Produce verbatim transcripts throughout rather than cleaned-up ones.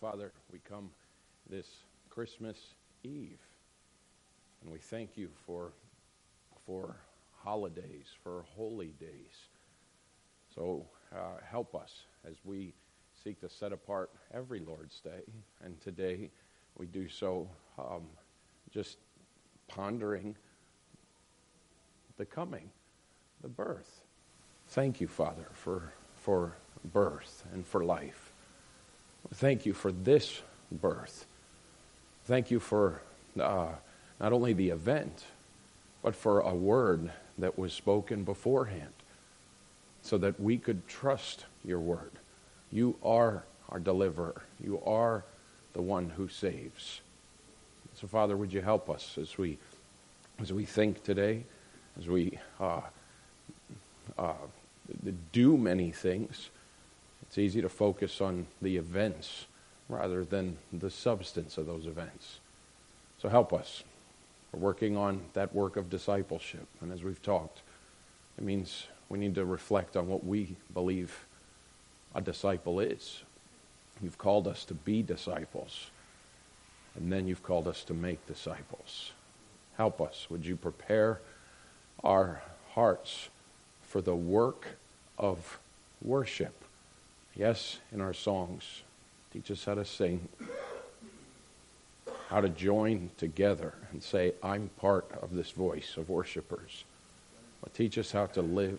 Father, we come this Christmas Eve, and we thank you for, for holidays, for holy days. So uh, help us as we seek to set apart every Lord's Day, and today we do so um, just pondering the coming, the birth. Thank you, Father, for, for birth and for life. Thank you for this birth. Thank you for uh, not only the event, but for a word that was spoken beforehand so that we could trust your word. You are our deliverer. You are the one who saves. So, Father, would you help us as we as we think today, as we uh, uh, do many things. It's easy to focus on the events rather than the substance of those events. So help us. We're working on that work of discipleship. And as we've talked, it means we need to reflect on what we believe a disciple is. You've called us to be disciples. And then you've called us to make disciples. Help us. Would you prepare our hearts for the work of worship? Yes, in our songs. Teach us how to sing, how to join together and say, I'm part of this voice of worshipers. But teach us how to live,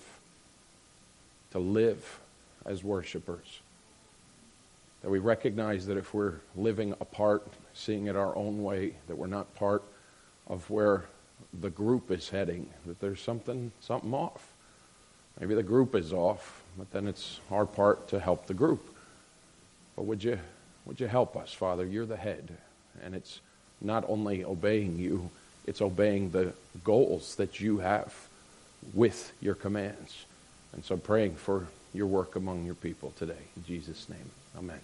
to live as worshipers. That we recognize that if we're living apart, seeing it our own way, that we're not part of where the group is heading, that there's something, something off. Maybe the group is off, but then it's our part to help the group. But would you would you help us, Father? You're the head, and it's not only obeying you, it's obeying the goals that you have with your commands. And so praying for your work among your people today. In Jesus' name, amen.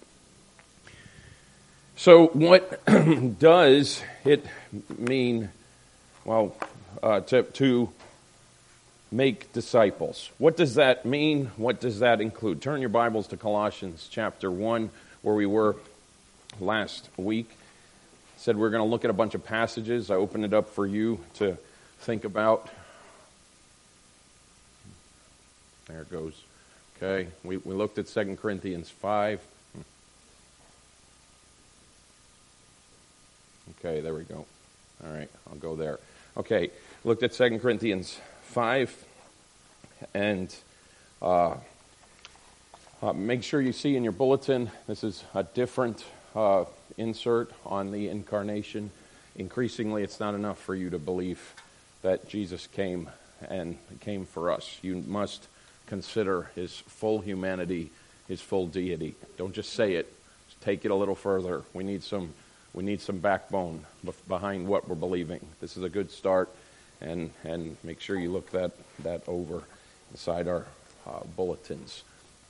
So what does it mean, well, uh, to, to make disciples? What does that mean? What does that include? Turn your Bibles to Colossians chapter one, where we were last week. I said we're going to look at a bunch of passages. I opened it up for you to think about. There it goes. Okay, we, we looked at Second Corinthians five. Okay, there we go. All right, I'll go there. Okay, looked at Second Corinthians five, and uh, uh, make sure you see in your bulletin, this is a different uh, insert on the incarnation. Increasingly, it's not enough for you to believe that Jesus came and came for us. You must consider his full humanity, his full deity. Don't just say it. Just take it a little further. We need some, we need some backbone behind what we're believing. This is a good start. And and make sure you look that, that over inside our uh, bulletins.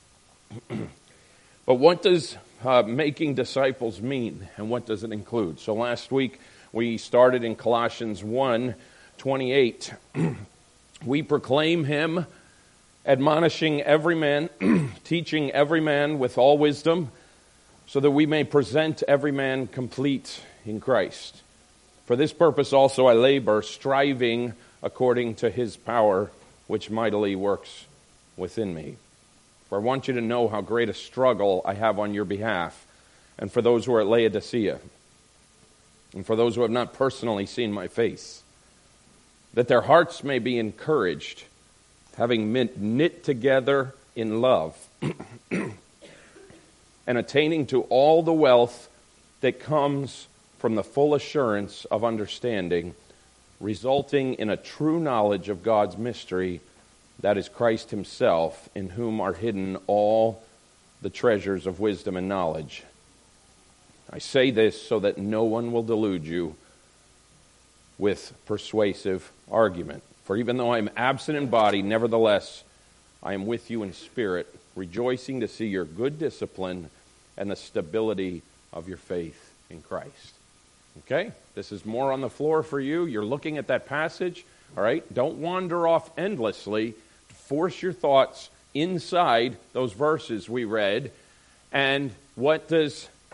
But what does uh, making disciples mean, and what does it include? So last week we started in Colossians one twenty-eight. We proclaim him, admonishing every man, teaching every man with all wisdom, so that we may present every man complete in Christ. For this purpose also I labor, striving according to his power, which mightily works within me. For I want you to know how great a struggle I have on your behalf, and for those who are at Laodicea, and for those who have not personally seen my face, that their hearts may be encouraged, having knit together in love, and attaining to all the wealth that comes from the full assurance of understanding, resulting in a true knowledge of God's mystery, that is Christ himself, in whom are hidden all the treasures of wisdom and knowledge. I say this so that no one will delude you with persuasive argument. For even though I am absent in body, nevertheless I am with you in spirit, rejoicing to see your good discipline and the stability of your faith in Christ. Okay, this is more on the floor for you. You're looking at that passage, all right? Don't wander off endlessly. Force your thoughts inside those verses we read. And what does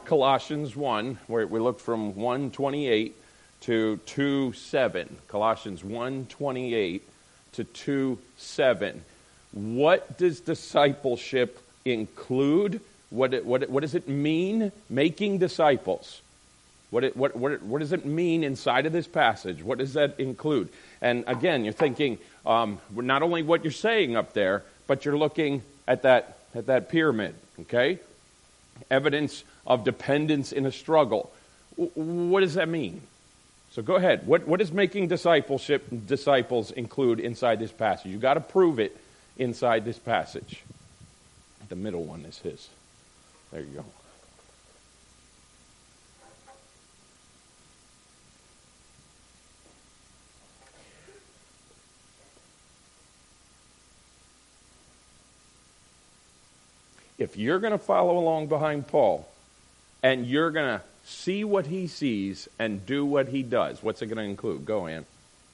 Colossians one, where we looked from one twenty-eight to two seven. Colossians one twenty-eight to two seven. What does discipleship include? What it, what it, what does it mean, making disciples? What it, what what what does it mean inside of this passage? What does that include? And again, you're thinking um, not only what you're saying up there, but you're looking at that at that pyramid. Okay, evidence of dependence in a struggle. W- what does that mean? So go ahead. What what does making discipleship disciples include inside this passage? You got to prove it inside this passage. The middle one is his. There you go. If you're going to follow along behind Paul and you're going to see what he sees and do what he does, what's it going to include? Go, Ann.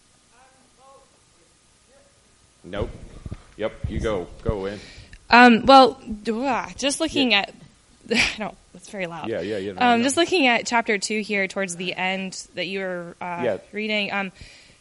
Nope. Yep, you go. Go, Ann. Um, well, just looking yeah. at, I don't, it's very loud. Yeah, yeah, yeah. No, um, no. Just looking at chapter two here towards the end that you were uh, yeah. reading, um,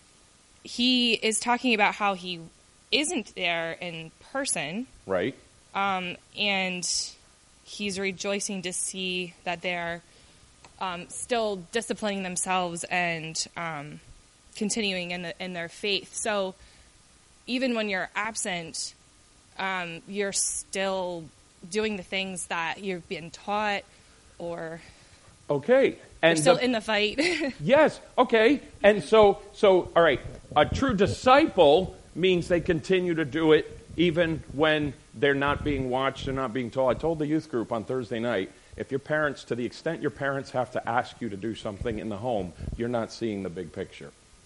he is talking about how he isn't there in person. Right. Um, and he's rejoicing to see that they're um, still disciplining themselves and um, continuing in, the, in their faith. So even when you're absent, um, you're still doing the things that you've been taught, or okay, and you're still the, in the fight. Yes, okay, and so so all right. A true disciple means they continue to do it even when they're not being watched, they're not being told. I told the youth group on Thursday night, if your parents, to the extent your parents have to ask you to do something in the home, you're not seeing the big picture.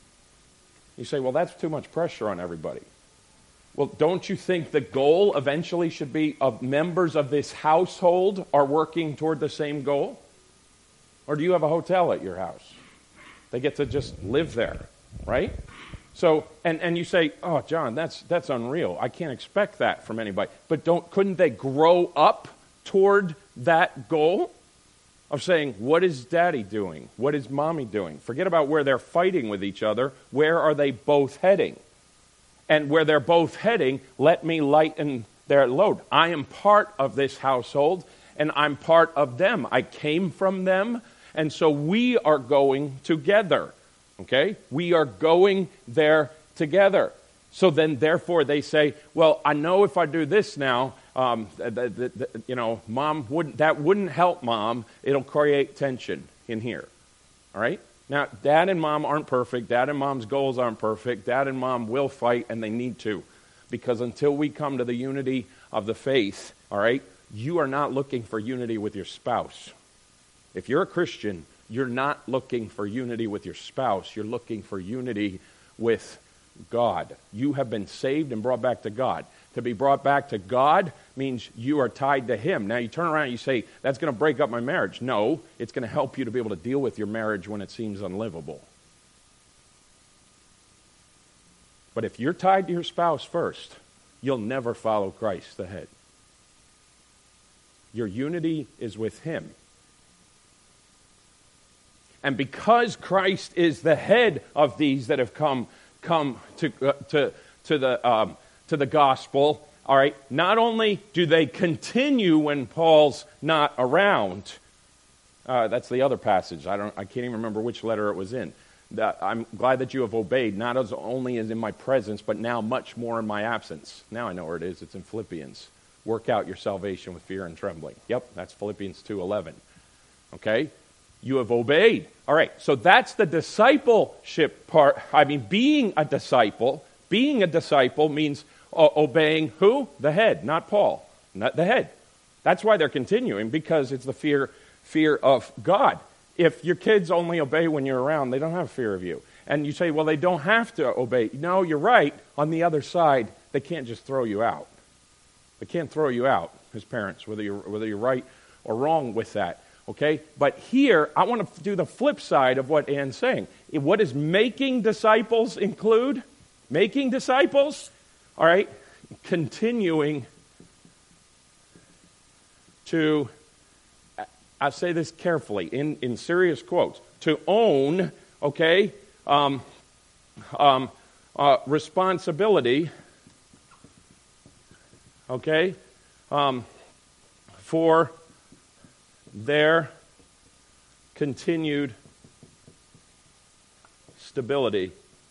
You say, well, that's too much pressure on everybody. Well, don't you think the goal eventually should be of members of this household are working toward the same goal? Or do you have a hotel at your house? They get to just live there, right? So, and, and you say, oh, John, that's that's unreal. I can't expect that from anybody. But don't couldn't they grow up toward that goal of saying, what is daddy doing? What is mommy doing? Forget about where they're fighting with each other. Where are they both heading? And where they're both heading, let me lighten their load. I am part of this household, and I'm part of them. I came from them, and so we are going together. Okay? We are going there together. So then, therefore, they say, well, I know if I do this now, um, th- th- th- you know, mom wouldn't, that wouldn't help mom. It'll create tension in here. All right? Now, dad and mom aren't perfect. Dad and mom's goals aren't perfect. Dad and mom will fight, and they need to. Because until we come to the unity of the faith, all right, you are not looking for unity with your spouse. If you're a Christian, you're not looking for unity with your spouse. You're looking for unity with God. You have been saved and brought back to God. To be brought back to God means you are tied to Him. Now you turn around and you say, that's going to break up my marriage. No, it's going to help you to be able to deal with your marriage when it seems unlivable. But if you're tied to your spouse first, you'll never follow Christ the head. Your unity is with Him. And because Christ is the head of these that have come come to uh, to to the um, to the gospel, all right. Not only do they continue when Paul's not around. Uh, that's the other passage. I don't. I can't even remember which letter it was in. That I'm glad that you have obeyed, not as only as in my presence, but now much more in my absence. Now I know where it is. It's in Philippians. Work out your salvation with fear and trembling. Yep, that's Philippians two eleven. Okay. You have obeyed. All right, so that's the discipleship part. I mean, being a disciple, being a disciple means uh, obeying who? The head, not Paul, not the head. That's why they're continuing, because it's the fear, fear of God. If your kids only obey when you're around, they don't have fear of you. And you say, well, they don't have to obey. No, you're right. On the other side, they can't just throw you out. They can't throw you out as parents, whether you're, whether you're right or wrong with that. Okay, but here, I want to do the flip side of what Ann's saying. What does making disciples include? Making disciples, all right, continuing to I say this carefully, in, in serious quotes, to own, okay, um, um, uh, responsibility, okay, um, for their continued stability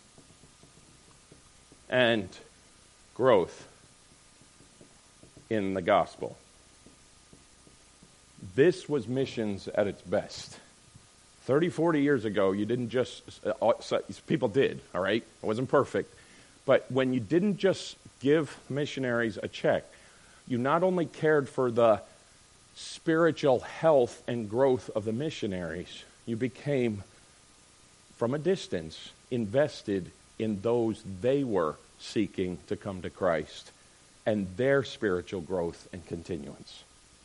and growth in the gospel. This was missions at its best. thirty, forty years ago, you didn't just, uh, people did, all right? It wasn't perfect. But when you didn't just give missionaries a check, you not only cared for the spiritual health and growth of the missionaries, you became, from a distance, invested in those they were seeking to come to Christ and their spiritual growth and continuance.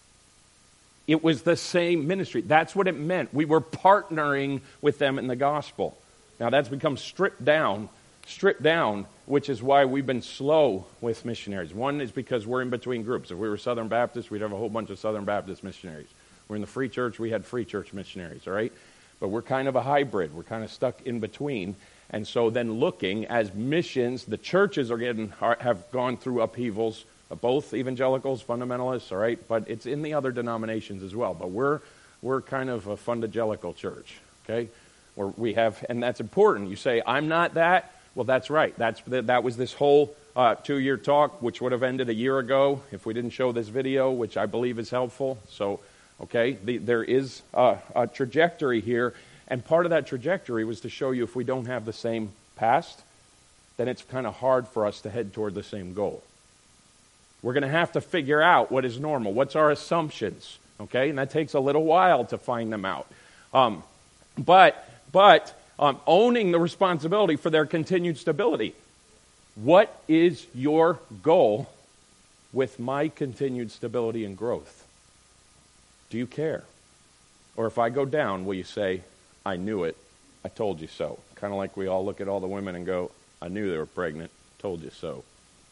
It was the same ministry. That's what it meant. We were partnering with them in the gospel. Now that's become stripped down, stripped down, which is why we've been slow with missionaries. One is because we're in between groups. If we were Southern Baptists, we'd have a whole bunch of Southern Baptist missionaries. We're in the Free Church, we had Free Church missionaries, all right? But we're kind of a hybrid. We're kind of stuck in between. And so then looking as missions, the churches are getting are, have gone through upheavals, both evangelicals, fundamentalists, all right? But it's in the other denominations as well. But we're we're kind of a fundagelical church, okay? Where we have, and that's important. You say, I'm not that. Well, that's right. That's that was this whole uh, two-year talk, which would have ended a year ago if we didn't show this video, which I believe is helpful. So, okay, the, there is a, a trajectory here. And part of that trajectory was to show you if we don't have the same past, then it's kind of hard for us to head toward the same goal. We're going to have to figure out what is normal. What's our assumptions? Okay, and that takes a little while to find them out. Um, but but um, owning the responsibility for their continued stability. What is your goal with my continued stability and growth? Do you care? Or if I go down, will you say, I knew it, I told you so? Kind of like we all look at all the women and go, I knew they were pregnant, told you so.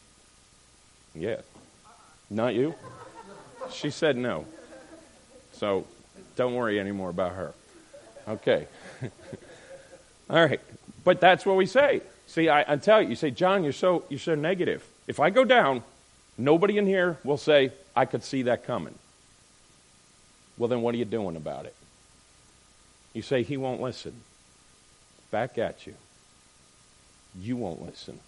Yeah. Not you? She said no. So don't worry anymore about her. Okay. All right. But that's what we say. See, I, I tell you, you say, John, you're so you're so negative. If I go down, nobody in here will say, I could see that coming. Well, then what are you doing about it? You say, he won't listen. Back at you. You won't listen.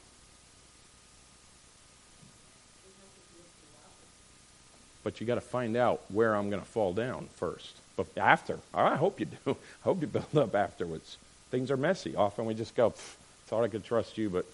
But you got to find out where I'm going to fall down first. But after, I hope you do. I hope you build up afterwards. Things are messy. Often we just go, thought I could trust you, but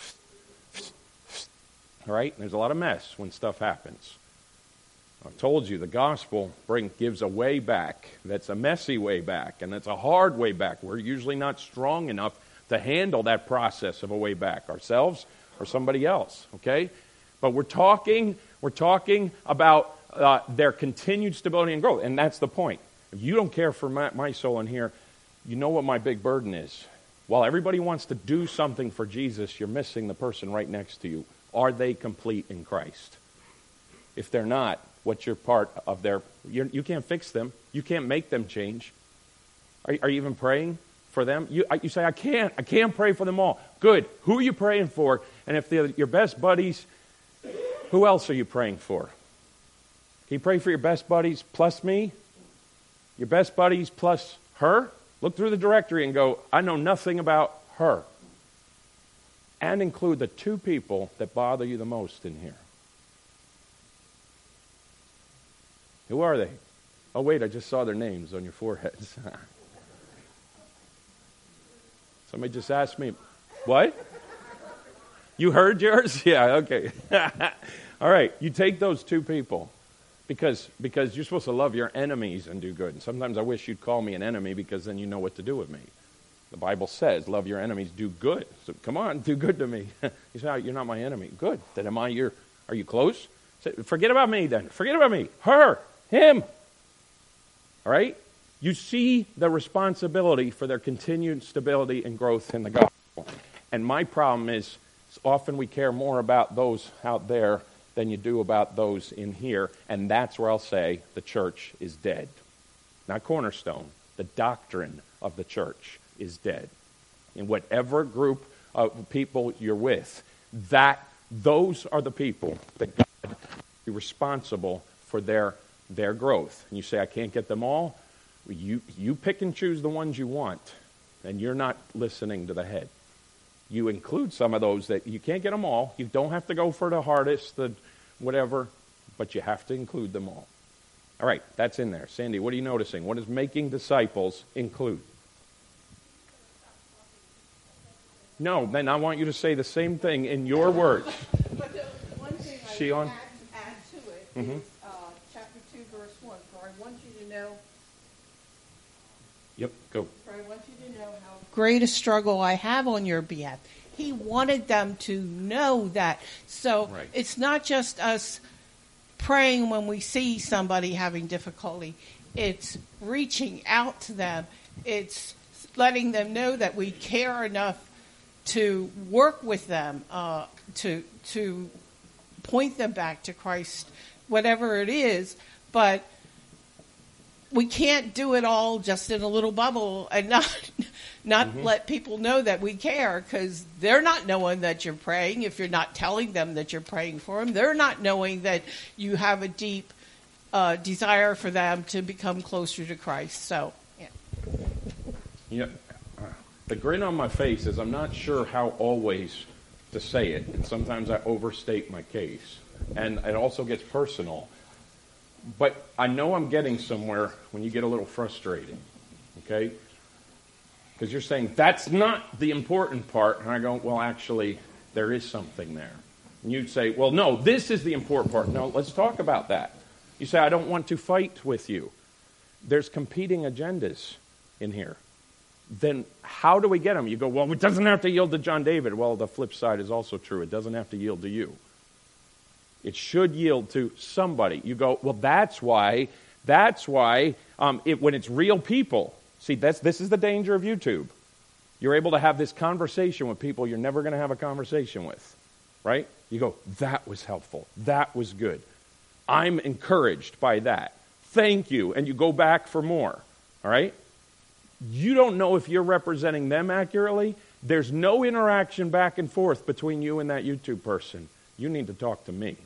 all right? There's a lot of mess when stuff happens. I've told you the gospel bring, gives a way back. That's a messy way back, and that's a hard way back. We're usually not strong enough to handle that process of a way back ourselves or somebody else, okay? But we're talking, we're talking about uh, their continued stability and growth, and that's the point. If you don't care for my, my soul in here, you know what my big burden is. While everybody wants to do something for Jesus, you're missing the person right next to you. Are they complete in Christ? If they're not, what's your part of their... You're, you can't fix them. You can't make them change. Are, are you even praying for them? You, you say, I can't. I can't pray for them all. Good. Who are you praying for? And if they're your best buddies, who else are you praying for? Can you pray for your best buddies plus me? Your best buddies plus her? Look through the directory and go, I know nothing about her. And include the two people that bother you the most in here. Who are they? Oh, wait, I just saw their names on your foreheads. Somebody just asked me, what? You heard yours? Yeah, okay. All right, you take those two people because because you're supposed to love your enemies and do good. And sometimes I wish you'd call me an enemy because then you know what to do with me. The Bible says, love your enemies, do good. So come on, do good to me. You say, oh, you're not my enemy. Good. Then am I your, are you close? Say, forget about me then. Forget about me. Her. Him. All right? You see the responsibility for their continued stability and growth in the gospel. And my problem is often we care more about those out there than you do about those in here. And that's where I'll say the church is dead. not Cornerstone, the doctrine of the church is dead. In whatever group of people you're with, that those are the people that God will be responsible for their their growth. And you say, I can't get them all. You you pick and choose the ones you want, and you're not listening to the head. You include some of those that you can't get them all. You don't have to go for the hardest, the whatever, but you have to include them all. All right, that's in there. Sandy, what are you noticing? What does making disciples include? No, then I want you to say the same thing in your words. But the one thing I She on? add, add to it Mhm. is uh, chapter two, verse one. For I want you to know, Yep, go. for I want you to know how great a struggle I have on your behalf. He wanted them to know that. So Right. it's not just us praying when we see somebody having difficulty. It's reaching out to them. It's letting them know that we care enough to work with them, uh, to to point them back to Christ, whatever it is. But we can't do it all just in a little bubble and not not Mm-hmm. let people know that we care, because they're not knowing that you're praying. If you're not telling them that you're praying for them, they're not knowing that you have a deep uh, desire for them to become closer to Christ. So, yeah. You know, uh, the grin on my face is I'm not sure how always to say it, and sometimes I overstate my case, and it also gets personal. But I know I'm getting somewhere when you get a little frustrated, okay? Because you're saying, that's not the important part. And I go, well, actually, there is something there. And you'd say, well, no, this is the important part. No, let's talk about that. You say, I don't want to fight with you. There's competing agendas in here. Then how do we get them? You go, well, it doesn't have to yield to John David. Well, the flip side is also true. It doesn't have to yield to you. It should yield to somebody. You go, well, that's why, that's why um, it, when it's real people, see, that's this is the danger of YouTube. You're able to have this conversation with people you're never going to have a conversation with, right? You go, that was helpful. That was good. I'm encouraged by that. Thank you. And you go back for more, all right? You don't know if you're representing them accurately. There's no interaction back and forth between you and that YouTube person. You need to talk to me.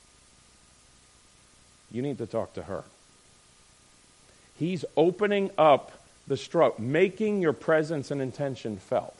You need to talk to her. He's opening up the struggle, making your presence and intention felt.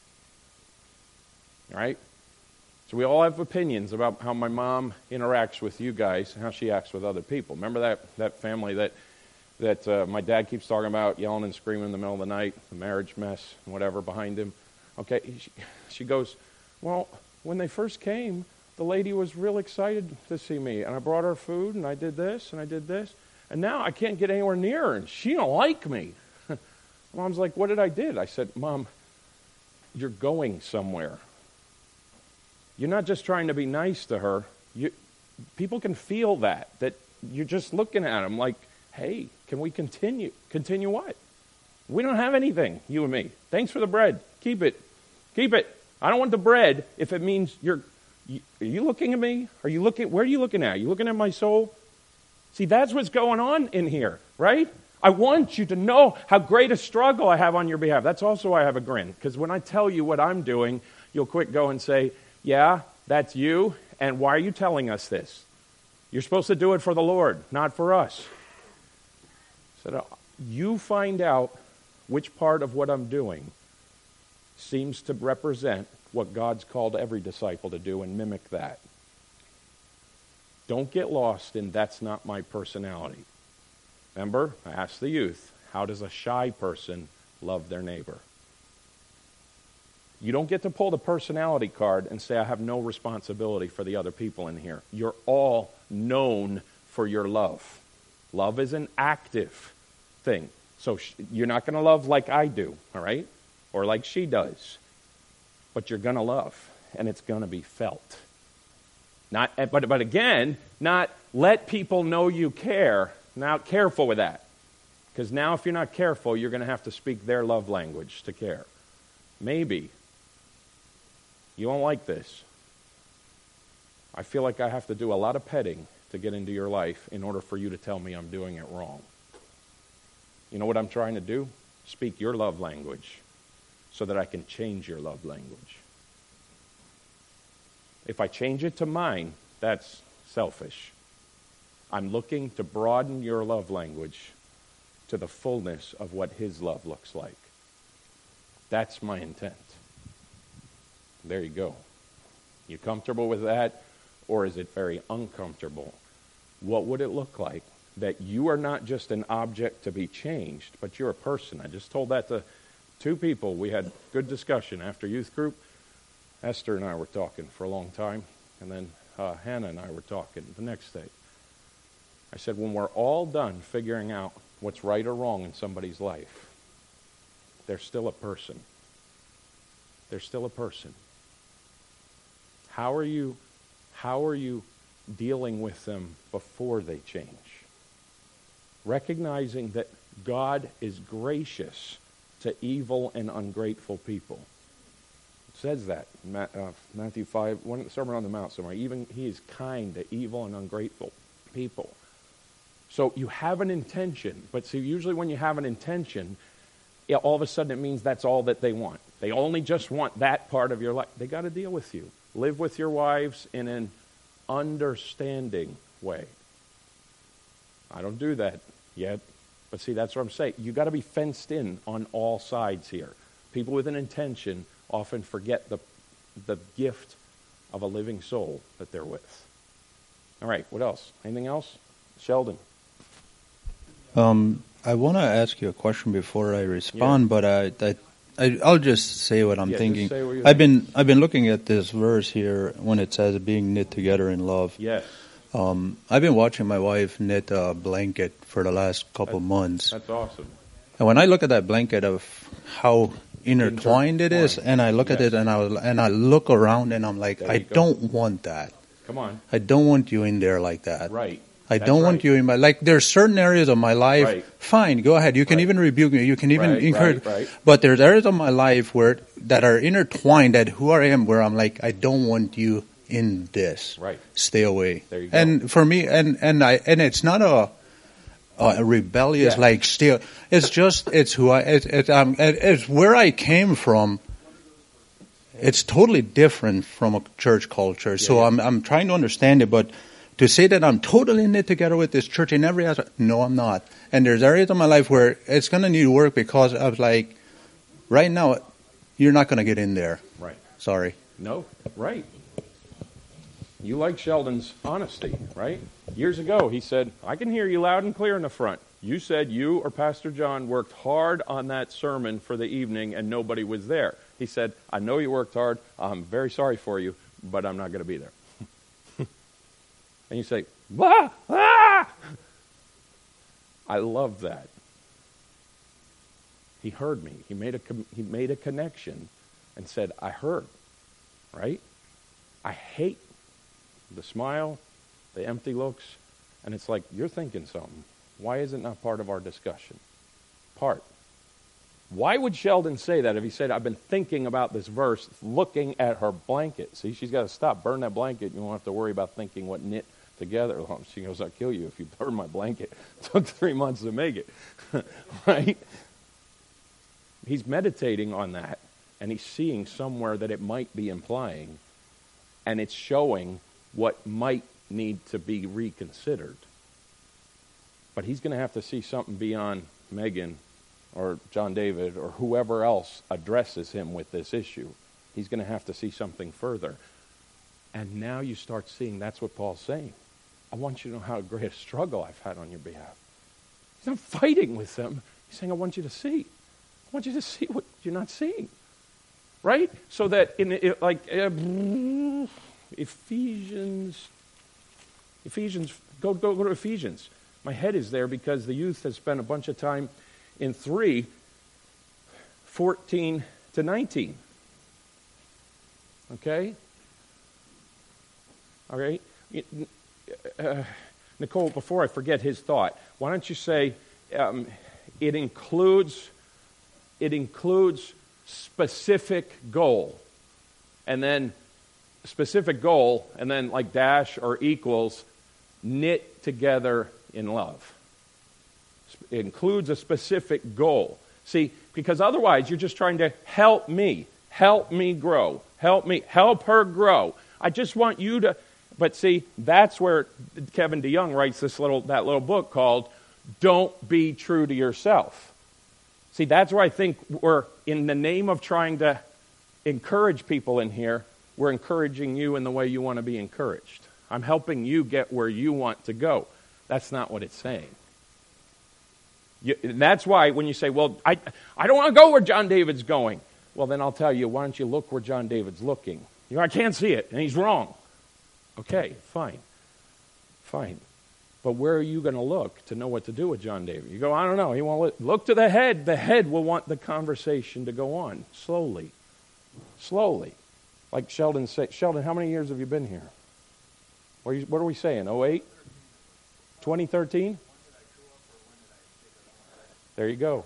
All right? So we all have opinions about how my mom interacts with you guys and how she acts with other people. Remember that, that family that that uh, my dad keeps talking about, yelling and screaming in the middle of the night, the marriage mess and whatever behind him? Okay, she, she goes, well, when they first came, the lady was real excited to see me, and I brought her food, and I did this, and I did this, and now I can't get anywhere near her, and she don't like me. Mom's like, what did I do? I said, Mom, you're going somewhere. You're not just trying to be nice to her. You, people can feel that, that you're just looking at them like, hey, can we continue? Continue what? We don't have anything, you and me. Thanks for the bread. Keep it. Keep it. I don't want the bread if it means you're... You, are you looking at me? Are you looking? Where are you looking at? Are you looking at my soul? See, that's what's going on in here, right? I want you to know how great a struggle I have on your behalf. That's also why I have a grin, because when I tell you what I'm doing, you'll quick go and say, yeah, that's you, and why are you telling us this? You're supposed to do it for the Lord, not for us. So you find out which part of what I'm doing seems to represent what God's called every disciple to do, and mimic that. Don't get lost in that's not my personality. Remember, I asked the youth, how does a shy person love their neighbor? You don't get to pull the personality card and say, I have no responsibility for the other people in here. You're all known for your love. Love is an active thing. So sh- you're not going to love like I do, all right? Or like she does. But you're going to love, and it's going to be felt. Not, but, but again, not let people know you care. Now, careful with that. Because now if you're not careful, you're going to have to speak their love language to care. Maybe. You won't like this. I feel like I have to do a lot of petting to get into your life in order for you to tell me I'm doing it wrong. You know what I'm trying to do? Speak your love language so that I can change your love language. If I change it to mine, that's selfish. I'm looking to broaden your love language to the fullness of what his love looks like. That's my intent. There you go. You comfortable with that, or is it very uncomfortable? What would it look like that you are not just an object to be changed, but you're a person? I just told that to two people. We had good discussion after youth group. Esther and I were talking for a long time, and then uh, Hannah and I were talking the next day. I said, when we're all done figuring out what's right or wrong in somebody's life, they're still a person. They're still a person. How are you, how are you dealing with them before they change? Recognizing that God is gracious to evil and ungrateful people. It says that in Matthew five, one Sermon on the Mount somewhere. Even he is kind to evil and ungrateful people. So you have an intention, but see, usually when you have an intention, yeah, all of a sudden it means that's all that they want. They only just want that part of your life. They got to deal with you. Live with your wives in an understanding way. I don't do that yet, but see, that's what I'm saying. You got to be fenced in on all sides here. People with an intention often forget the the gift of a living soul that they're with. All right, what else? Anything else? Sheldon. Um, I want to ask you a question before I respond, yeah. but I, I, I, I'll just say what I'm yeah, thinking. Just say what you're I've thinking. been, I've been looking at this verse here when it says being knit together in love. Yes. Um, I've been watching my wife knit a blanket for the last couple that's, months. That's awesome. And when I look at that blanket of how intertwined it is, and I look yes. at it and I and I look around and I'm like, I go. don't want that. Come on. I don't want you in there like that. Right. I That's don't right. want you in my, like, there's certain areas of my life, right. fine, go ahead. You can right. even rebuke me. You can even right, encourage. Right, right. But there's areas of my life where, that are intertwined, that who I am, where I'm like, I don't want you in this. Right. Stay away. There you go. And for me, and, and I, and it's not a, a rebellious, yeah. like, still, it's just, it's who I, it's, it's, um, it's where I came from. It's totally different from a church culture. Yeah, so yeah. I'm, I'm trying to understand it, but to say that I'm totally knit together with this church in every aspect, no, I'm not. And there's areas of my life where it's going to need work because I was like, right now, you're not going to get in there. Right. Sorry. No, right. You like Sheldon's honesty, right? Years ago, he said, I can hear you loud and clear in the front. You said you or Pastor John worked hard on that sermon for the evening and nobody was there. He said, I know you worked hard. I'm very sorry for you, but I'm not going to be there. And you say, ah, ah! I love that. He heard me. He made a he made a connection and said, I heard, right? I hate the smile, the empty looks, and it's like, you're thinking something. Why is it not part of our discussion? Part. Why would Sheldon say that if he said, I've been thinking about this verse, looking at her blanket? See, she's got to stop, burn that blanket. You won't have to worry about thinking what knit together. She goes, I'll kill you if you burn my blanket. It took three months to make it. Right? He's meditating on that, and he's seeing somewhere that it might be implying, and it's showing what might need to be reconsidered. But he's going to have to see something beyond Megan or John David or whoever else addresses him with this issue. He's going to have to see something further. And now you start seeing that's what Paul's saying. I want you to know how great a struggle I've had on your behalf. He's not fighting with them. He's saying, I want you to see. I want you to see what you're not seeing. Right? So that in it, like uh, Ephesians, Ephesians, go, go, go to Ephesians. My head is there because the youth has spent a bunch of time in three, fourteen to nineteen. Okay? All right? Uh, Nicole, before I forget his thought, why don't you say um, it includes it includes specific goal, and then specific goal, and then like dash or equals knit together in love. It includes a specific goal. See, because otherwise you're just trying to help me, help me grow, help me, help her grow. I just want you to, but see, that's where Kevin DeYoung writes this little, that little book called Don't Be True to Yourself. See, that's where I think we're, in the name of trying to encourage people in here, we're encouraging you in the way you want to be encouraged. I'm helping you get where you want to go. That's not what it's saying. You, that's why when you say, well, I, I don't want to go where John David's going. Well, then I'll tell you, why don't you look where John David's looking? You know, I can't see it, and he's wrong. Okay, fine. Fine. But where are you going to look to know what to do with John David? You go, I don't know. He won't look. Look to the head. The head will want the conversation to go on slowly. Slowly. Like Sheldon said. Sheldon, how many years have you been here? What are, you, what are we saying, oh eight? twenty thirteen? There you go.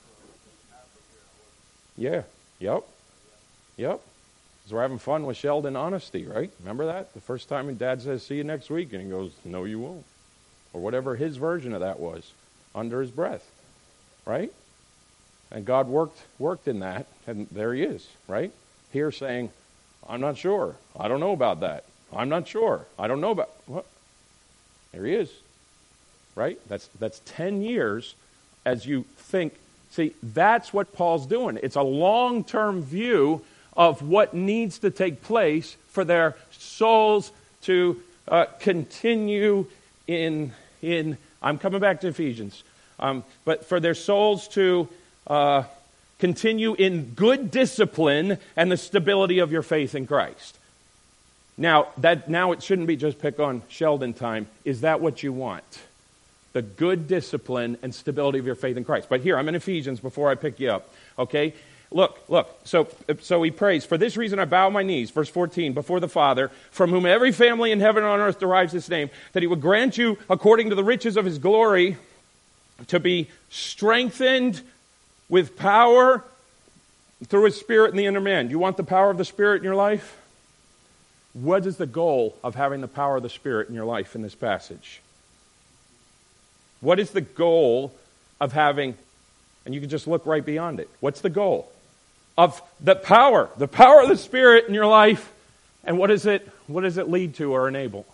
Yeah. Yep. Yep. So we're having fun with Sheldon honesty, right? Remember that? The first time Dad says, see you next week, and he goes, no, you won't. Or whatever his version of that was, under his breath, right? And God worked worked in that, and there he is, right? Here saying, I'm not sure. I don't know about that. I'm not sure. I don't know about what. There he is, right? That's that's ten years as you think. See, that's what Paul's doing. It's a long-term view of what needs to take place for their souls to uh, continue in, in, I'm coming back to Ephesians, um, but for their souls to uh, continue in good discipline and the stability of your faith in Christ. Now, that now it shouldn't be just pick on Sheldon time. Is that what you want? The good discipline and stability of your faith in Christ. But here, I'm in Ephesians before I pick you up. Okay? Look, look. So, so he prays, for this reason I bow my knees, verse fourteen, before the Father, from whom every family in heaven and on earth derives its name, that he would grant you, according to the riches of his glory, to be strengthened with power through his Spirit in the inner man. You want the power of the Spirit in your life? What is the goal of having the power of the Spirit in your life in this passage? What is the goal of having, and you can just look right beyond it. What's the goal? Of the power, the power of the Spirit in your life, and what is it, what does it lead to or enable?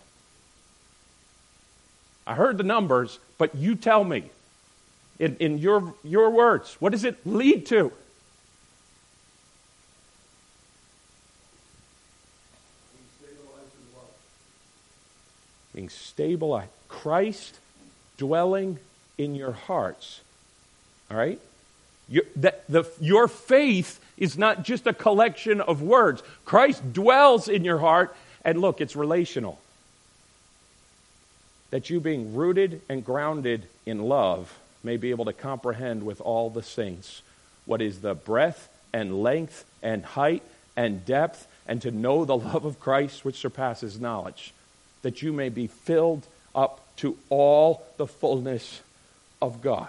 I heard the numbers, but you tell me, in, in your, your words, what does it lead to? Being stabilized. Christ dwelling in your hearts. All right? You, that the, your faith is not just a collection of words. Christ dwells in your heart, and look, it's relational. That you being rooted and grounded in love may be able to comprehend with all the saints what is the breadth and length and height and depth, and to know the love of Christ which surpasses knowledge, that you may be filled up to all the fullness of God.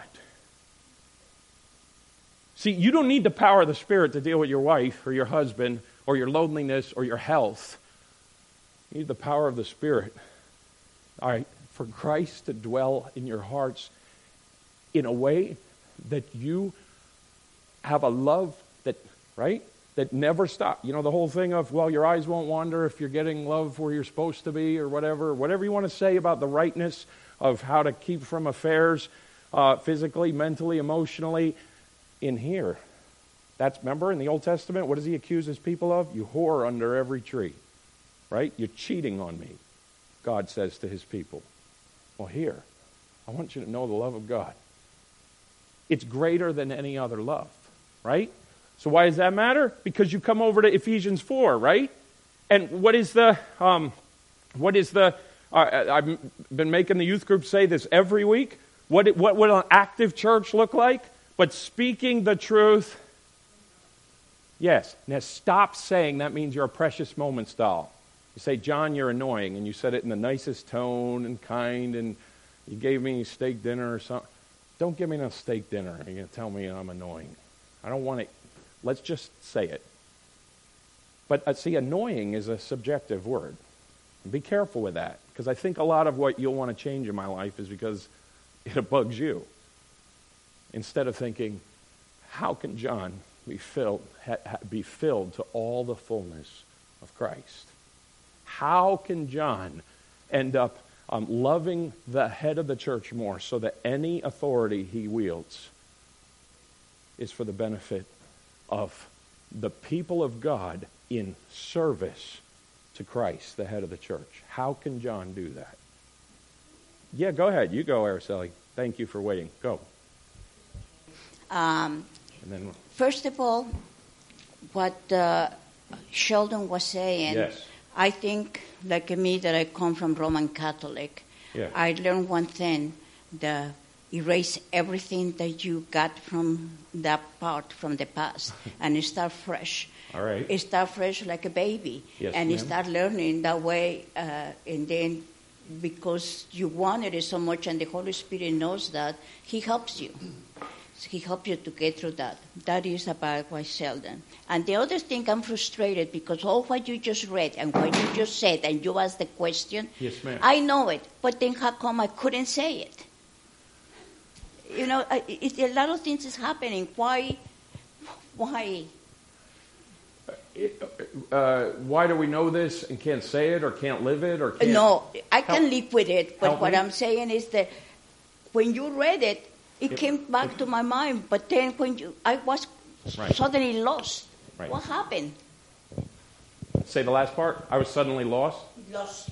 See, you don't need the power of the Spirit to deal with your wife or your husband or your loneliness or your health. You need the power of the Spirit. All right, for Christ to dwell in your hearts in a way that you have a love that, right, that never stops. You know, the whole thing of, well, your eyes won't wander if you're getting love where you're supposed to be or whatever. Whatever you want to say about the rightness of how to keep from affairs uh, physically, mentally, emotionally, in here. That's, remember, in the Old Testament, what does he accuse his people of? You whore under every tree, right? You're cheating on me, God says to his people. Well, here, I want you to know the love of God. It's greater than any other love, right? So why does that matter? Because you come over to Ephesians four, right? And what is the, um, what is the, uh, I've been making the youth group say this every week. What, what would an active church look like? But speaking the truth. Yes. Now stop saying that means you're a Precious Moments doll. You say, John, you're annoying, and you said it in the nicest tone and kind, and you gave me steak dinner or something. Don't give me no steak dinner. You're going to tell me I'm annoying. I don't want it. Let's just say it. But uh, see, annoying is a subjective word. Be careful with that, because I think a lot of what you'll want to change in my life is because it bugs you. instead of thinking, how can John be filled, ha, be filled to all the fullness of Christ? How can John end up um, loving the head of the church more so that any authority he wields is for the benefit of the people of God in service to Christ, the head of the church? How can John do that? Yeah, go ahead. You go, Araceli. Thank you for waiting. Go. Um, and then, first of all, what uh, Sheldon was saying, yes. I think, like me, that I come from Roman Catholic, yeah. I learned one thing, the erase everything that you got from that part from the past and start fresh. All right. Start fresh like a baby. Yes, and ma'am. Start learning that way, uh, and then because you wanted it so much and the Holy Spirit knows that, He helps you. He helps you to get through that. That is about why Sheldon. And the other thing, I'm frustrated because all what you just read and what you just said and you asked the question, yes, ma'am. I know it, but then how come I couldn't say it? You know, it, it, a lot of things is happening. Why? Why? Uh, why do we know this and can't say it or can't live it or can't? No, I can help, live with it, but what me? I'm saying is that when you read it, it, it came back it, to my mind. But then when you, I was right. suddenly lost. Right. What happened? Say the last part. I was suddenly lost. Lost.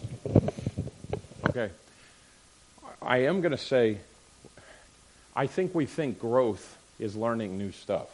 Okay. I am going to say, I think we think growth is learning new stuff.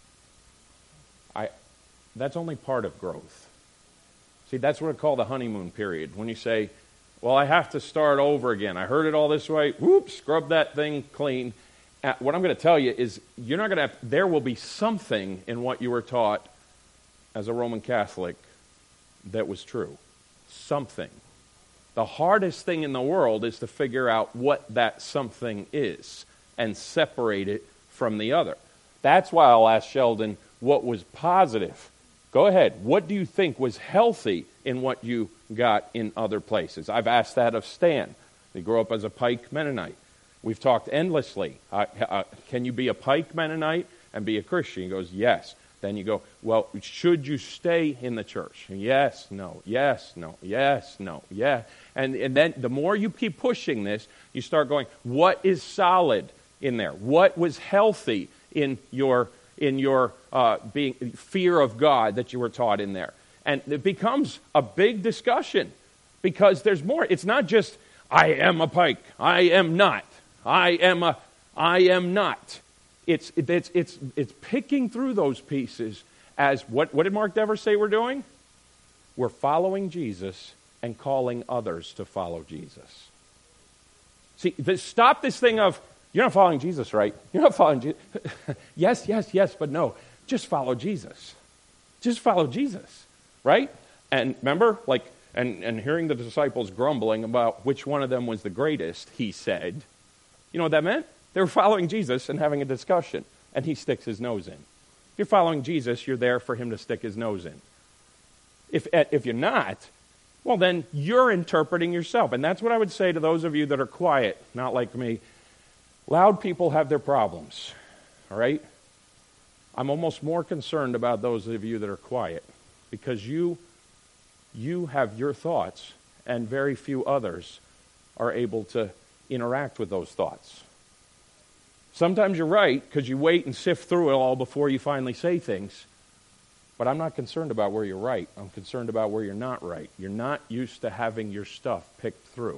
I. That's only part of growth. See, that's what I call the honeymoon period. When you say, well, I have to start over again. I heard it all this way. Whoop, scrub that thing clean. Uh, what I'm going to tell you is you're not going to have, there will be something in what you were taught as a Roman Catholic that was true. Something. The hardest thing in the world is to figure out what that something is and separate it from the other. That's why I'll ask Sheldon what was positive. Go ahead. What do you think was healthy in what you got in other places? I've asked that of Stan. He grew up as a Pike Mennonite. We've talked endlessly. Uh, uh, can you be a Pike Mennonite and be a Christian? He goes, yes. Then you go, well, should you stay in the church? Yes, no, yes, no, yes, no, yeah. And, and then the more you keep pushing this, you start going, what is solid in there? What was healthy in your in your uh, being fear of God that you were taught in there? And it becomes a big discussion because there's more. It's not just, I am a Pike, I am not, I am a, I am not. It's it's it's it's picking through those pieces as, what, what did Mark Dever say we're doing? We're following Jesus and calling others to follow Jesus. See, this, stop this thing of, you're not following Jesus, right? You're not following Jesus. Yes, yes, yes, but no. Just follow Jesus. Just follow Jesus, right? And remember, like, and, and hearing the disciples grumbling about which one of them was the greatest, he said, you know what that meant? They were following Jesus and having a discussion, and he sticks his nose in. If you're following Jesus, you're there for him to stick his nose in. If if you're not, well, then you're interpreting yourself. And that's what I would say to those of you that are quiet, not like me. Loud people have their problems, all right? I'm almost more concerned about those of you that are quiet because you, you have your thoughts and very few others are able to interact with those thoughts. Sometimes you're right because you wait and sift through it all before you finally say things. But I'm not concerned about where you're right. I'm concerned about where you're not right. You're not used to having your stuff picked through.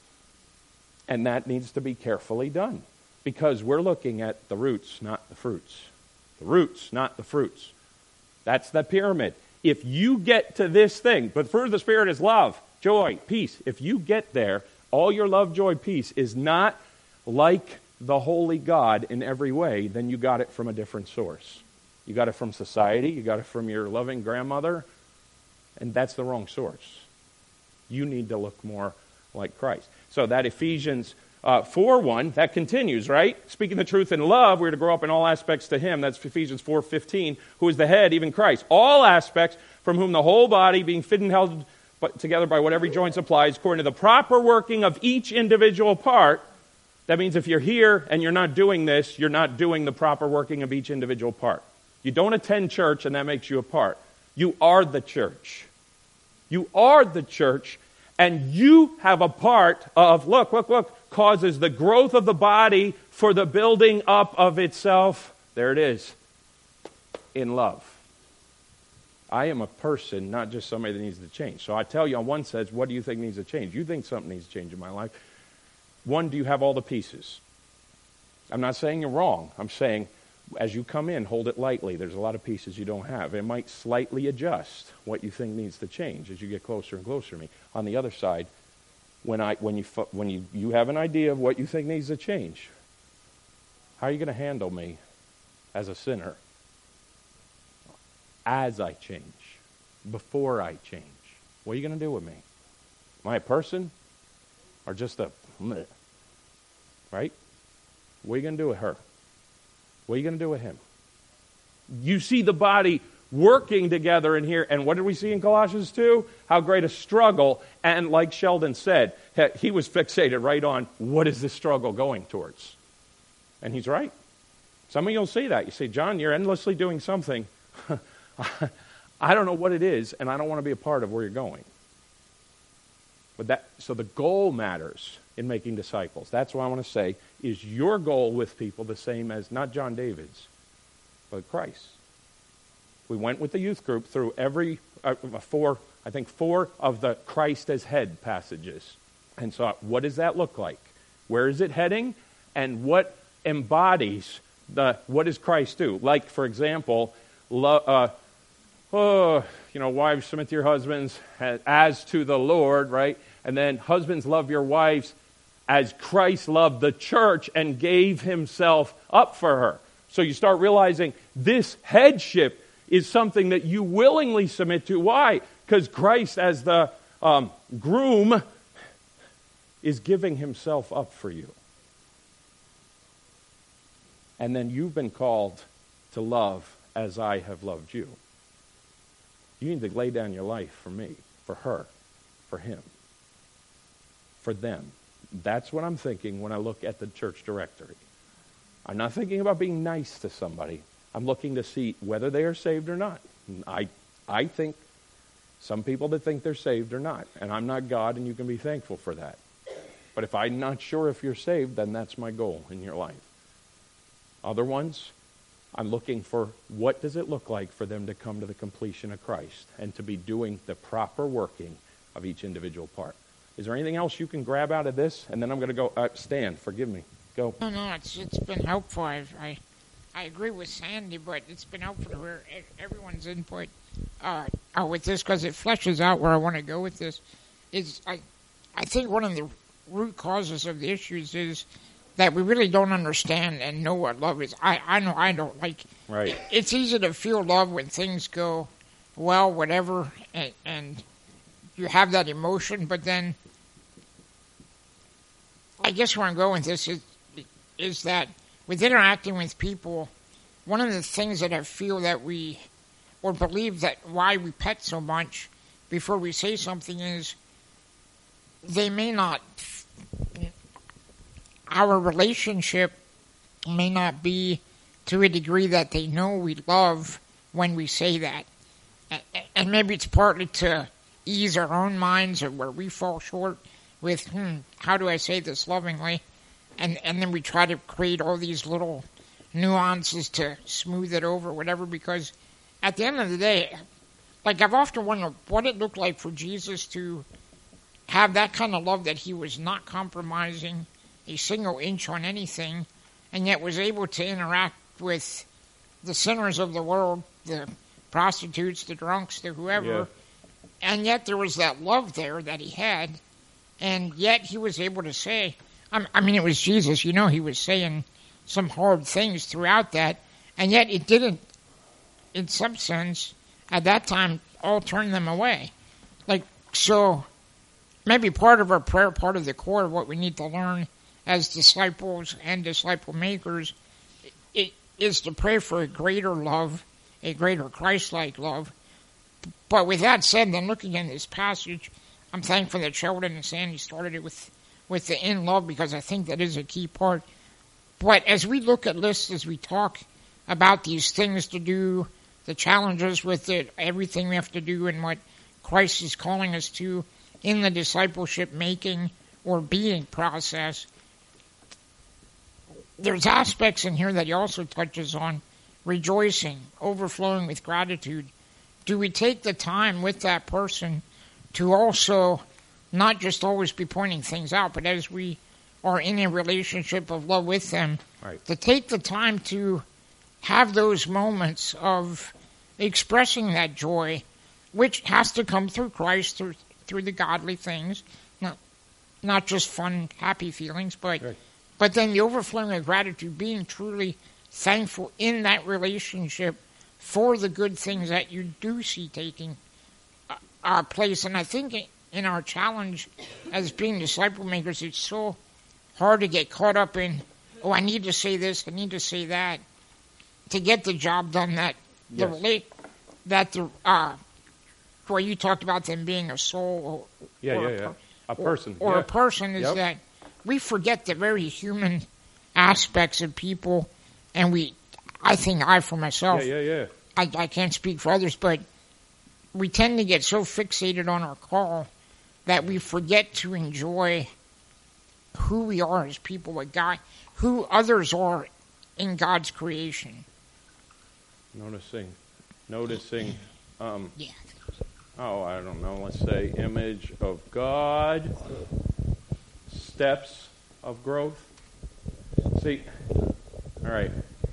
And that needs to be carefully done because we're looking at the roots, not the fruits. The roots, not the fruits. That's the pyramid. If you get to this thing, but the fruit of the Spirit is love, joy, peace. If you get there, all your love, joy, peace is not like the holy God in every way, then you got it from a different source. You got it from society, you got it from your loving grandmother, and that's the wrong source. You need to look more like Christ. So that Ephesians uh, four one, that continues, right? Speaking the truth in love, we're to grow up in all aspects to Him. That's Ephesians four fifteen, who is the head, even Christ. All aspects, from whom the whole body, being fitted and held together by what every joint supplies, according to the proper working of each individual part, That means if you're here and you're not doing this, you're not doing the proper working of each individual part. You don't attend church and that makes you a part. You are the church. You are the church, and you have a part of, look, look, look, causes the growth of the body for the building up of itself. There it is. In love. I am a person, not just somebody that needs to change. So I tell you on one sense, what do you think needs to change? You think something needs to change in my life. One, do you have all the pieces? I'm not saying you're wrong. I'm saying as you come in, hold it lightly. There's a lot of pieces you don't have. It might slightly adjust what you think needs to change as you get closer and closer to me. On the other side, when I when you when you, you have an idea of what you think needs to change, how are you going to handle me as a sinner? As I change, before I change, what are you going to do with me? Am I a person or just a, right? What are you going to do with her? What are you going to do with him? You see the body working together in here, and what did we see in Colossians two? How great a struggle, and like Sheldon said, he was fixated right on what is this struggle going towards? And he's right. Some of you will see that. You say, John, you're endlessly doing something. I don't know what it is, and I don't want to be a part of where you're going. But that, so the goal matters in making disciples. That's what I want to say. Is your goal with people the same as not John David's, but Christ? We went with the youth group through every uh, four, I think four of the Christ as head passages, and saw what does that look like? Where is it heading? And what embodies the what does Christ do? Like, for example, love. Uh, Oh, you know, wives, submit to your husbands as to the Lord, right? And then husbands, love your wives as Christ loved the church and gave himself up for her. So you start realizing this headship is something that you willingly submit to. Why? Because Christ, as the um, groom, is giving himself up for you. And then you've been called to love as I have loved you. You need to lay down your life for me, for her, for him, for them. That's what I'm thinking when I look at the church directory. I'm not thinking about being nice to somebody. I'm looking to see whether they are saved or not. I, I think some people that think they're saved are not. And I'm not God, and you can be thankful for that. But if I'm not sure if you're saved, then that's my goal in your life. Other ones, I'm looking for what does it look like for them to come to the completion of Christ and to be doing the proper working of each individual part. Is there anything else you can grab out of this? And then I'm going to go, uh, Stan, forgive me. Go. No, no, it's it's been helpful. I, I I agree with Sandy, but it's been helpful to hear everyone's input uh, uh, with this because it fleshes out where I want to go with this. Is I, I think one of the root causes of the issues is that we really don't understand and know what love is. I, I know I don't. Like, right. It's easy to feel love when things go well, whatever, and, and you have that emotion, but then I guess where I'm going with this is, is that with interacting with people, one of the things that I feel that we, or believe that why we pet so much before we say something is they may not... Our relationship may not be to a degree that they know we love when we say that. And maybe it's partly to ease our own minds or where we fall short with, hmm, how do I say this lovingly? And and then we try to create all these little nuances to smooth it over, whatever, because at the end of the day, like I've often wondered what it looked like for Jesus to have that kind of love that he was not compromising a single inch on anything, and yet was able to interact with the sinners of the world, the prostitutes, the drunks, the whoever, yeah. And yet there was that love there that he had, and yet he was able to say, I mean, it was Jesus, you know, he was saying some hard things throughout that, and yet it didn't, in some sense, at that time, all turn them away. Like, so, maybe part of our prayer, part of the core of what we need to learn as disciples and disciple makers, it is to pray for a greater love, a greater Christ-like love. But with that said, then looking in this passage, I'm thankful that Sheldon and Sandy started it with with the in love, because I think that is a key part. But as we look at lists, as we talk about these things to do, the challenges with it, everything we have to do, and what Christ is calling us to in the discipleship making or being process, there's aspects in here that he also touches on: rejoicing, overflowing with gratitude. Do we take the time with that person to also not just always be pointing things out, but as we are in a relationship of love with them, Right. to take the time to have those moments of expressing that joy, which has to come through Christ, through through the godly things, not not just fun, happy feelings, but Right. but then the overflowing of gratitude, being truly thankful in that relationship for the good things that you do see taking uh, uh, place. And I think in our challenge as being disciple makers, it's so hard to get caught up in, oh, I need to say this, I need to say that, to get the job done. That the Yes. relate that the uh, where you talked about them being a soul, or, Yeah, or yeah, a, yeah. per- A person. or yeah. a person, is Yep. that we forget the very human aspects of people, and we, I think I for myself, Yeah, yeah, yeah. I, I can't speak for others, but we tend to get so fixated on our call that we forget to enjoy who we are as people, what God, who others are in God's creation. Noticing, noticing, um, Yeah. oh, I don't know, let's say image of God, steps of growth. See, all right.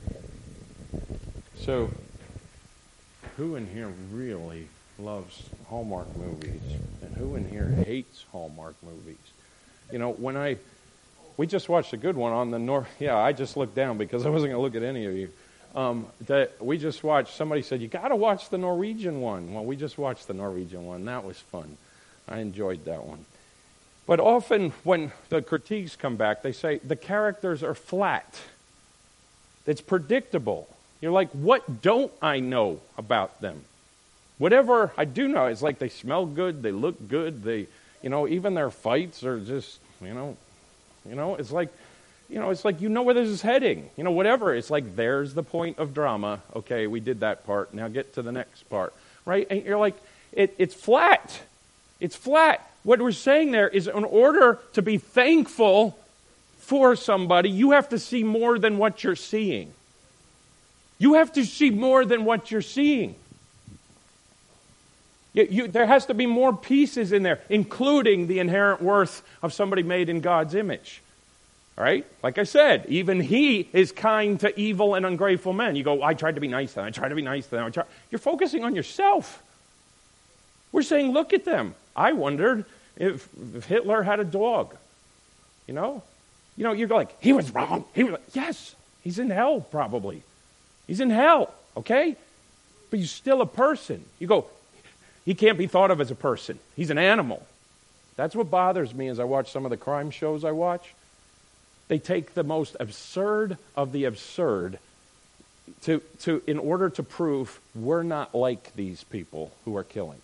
So, who in here really loves Hallmark movies? And who in here hates Hallmark movies? You know, when I, we just watched a good one on the North, yeah, I just looked down because I wasn't going to look at any of you. Um, that we just watched, somebody said, you got to watch the Norwegian one. Well, we just watched the Norwegian one. That was fun. I enjoyed that one. But often when the critiques come back, they say the characters are flat. It's predictable. You're like, what don't I know about them? Whatever I do know, it's like they smell good, they look good, they, you know, even their fights are just, you know, you know, it's like, you know, it's like you know where this is heading. You know, whatever. It's like there's the point of drama. Okay, we did that part. Now get to the next part, right? And you're like, it, it's flat. It's flat. What we're saying there is, in order to be thankful for somebody, you have to see more than what you're seeing. You have to see more than what you're seeing. You, you, there has to be more pieces in there, including the inherent worth of somebody made in God's image. All right? Like I said, even he is kind to evil and ungrateful men. You go, I tried to be nice to them. I tried to be nice to them. I tried. You're focusing on yourself. We're saying, look at them. I wondered if, if Hitler had a dog. You know? You know, you're like, he was wrong. He was, yes, he's in hell probably. He's in hell, okay? But he's still a person. You go, he can't be thought of as a person. He's an animal. That's what bothers me as I watch some of the crime shows I watch. They take the most absurd of the absurd to, to, in order to prove we're not like these people who are killing.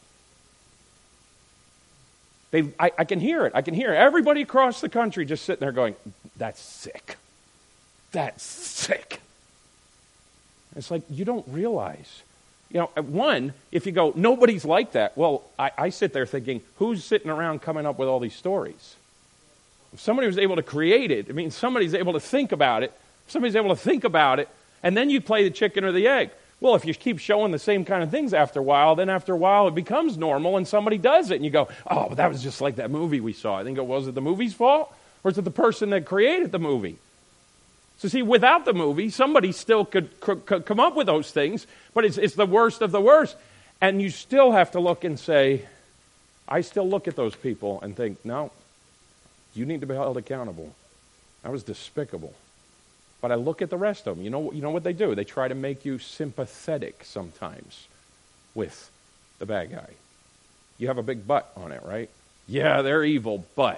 They, I, I can hear it. I can hear everybody across the country just sitting there going, that's sick. That's sick. It's like, you don't realize. You know, one, if you go, nobody's like that. Well, I, I sit there thinking, who's sitting around coming up with all these stories? If somebody was able to create it, I mean, somebody's able to think about it. Somebody's able to think about it, and then you play the chicken or the egg. Well, if you keep showing the same kind of things after a while, then after a while it becomes normal, and somebody does it, and you go, oh, but that was just like that movie we saw. I think it was it the movie's fault, or is it the person that created the movie? So see, without the movie, somebody still could, could, could come up with those things, but it's, it's the worst of the worst. And you still have to look and say, I still look at those people and think, no, you need to be held accountable. That was despicable. But I look at the rest of them. You know, you know what they do? They try to make you sympathetic sometimes with the bad guy. You have a big but on it, right? Yeah, they're evil, but...